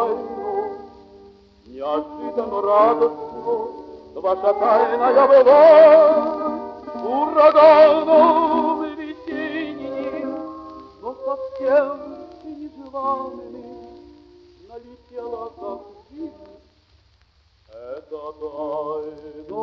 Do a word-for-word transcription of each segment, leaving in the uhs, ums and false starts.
тайну, неожиданно радостно ваша тайная была ураганом весенним, но совсем нежеланным налетела как зим. Это тайна.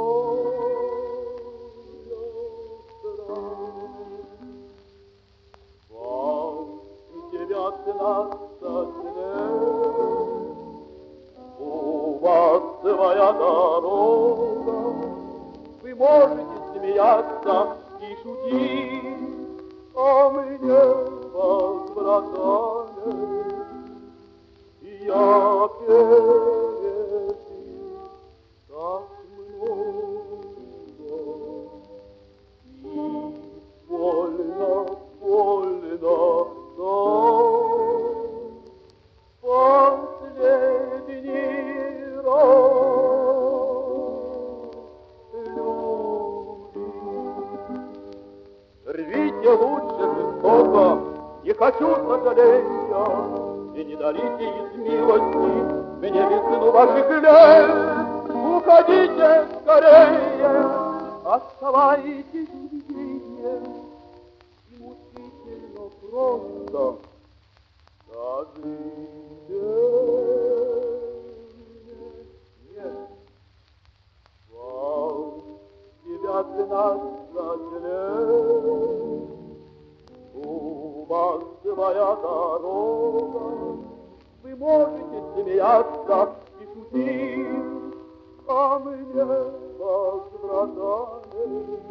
Девятнадцать лет, у вас своя дорога, вы можете смеяться и шутить, а мне возврата нет. И я пережил так много, и больно, больно, последний раз любви. Рвите лучше жестоко, не хочу сожаления, и не дарите из милости мне весну ваших лет. Уходите скорее, оставайтесь виднее, и мучительно просто скажите мне, нет, вам девятнадцать лет, у вас своя дорога, вы можете смеяться и шутить, а мне возврата нет.